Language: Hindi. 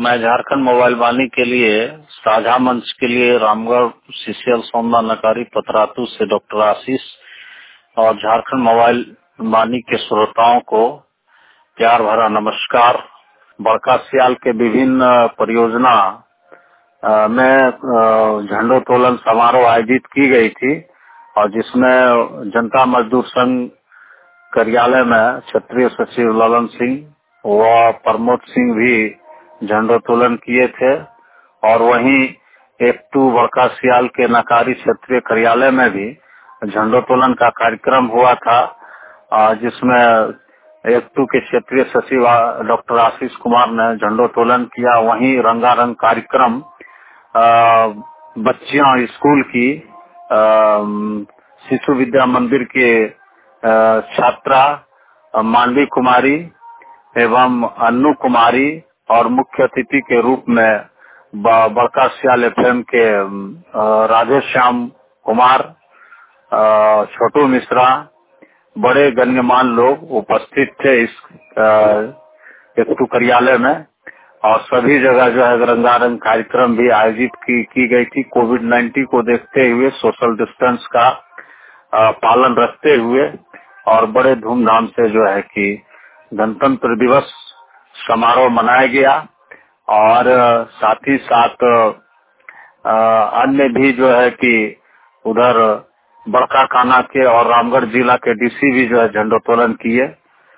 मैं झारखंड मोबाइल वाणी के लिए साझा मंच के लिए रामगढ़ सीसीएल सोमना नकारी पतरातू से डॉक्टर आशीष और झारखंड मोबाइल वाणी के श्रोताओं को प्यार भरा नमस्कार। बड़का सियाल के विभिन्न परियोजना में झंडोत्तोलन समारोह आयोजित की गई थी और जिसमें जनता मजदूर संघ कार्यालय में क्षेत्रीय सचिव ललन सिंह व प्रमोद सिंह भी झंडोत्तोलन किए थे और वहीं एक-टू बड़का सियाल के नकारी क्षेत्रीय कार्यालय में भी झंडोत्तोलन का कार्यक्रम हुआ था, जिसमें एक-टू के क्षेत्रीय सचिव डॉक्टर आशीष कुमार ने झंडोत्तोलन किया। वहीं रंगारंग कार्यक्रम बच्चियां स्कूल की शिशु विद्या मंदिर के छात्रा मानवी कुमारी एवं अन्नू कुमारी और मुख्य अतिथि के रूप में बड़का सियाल एफएम के राधेश्याम कुमार, छोटू मिश्रा, बड़े गण्यमान लोग उपस्थित थे इस एक-टू कार्यालय में और सभी जगह जो है रंगारंग कार्यक्रम भी आयोजित की गई थी। कोविड-19 को देखते हुए सोशल डिस्टेंस का पालन रखते हुए और बड़े धूमधाम से जो है कि गणतंत्र दिवस समारोह मनाया गया और साथ ही साथ अन्य भी जो है कि उधर बड़का काना के और रामगढ़ जिला के डीसी भी जो है झंडोत्तोलन किए।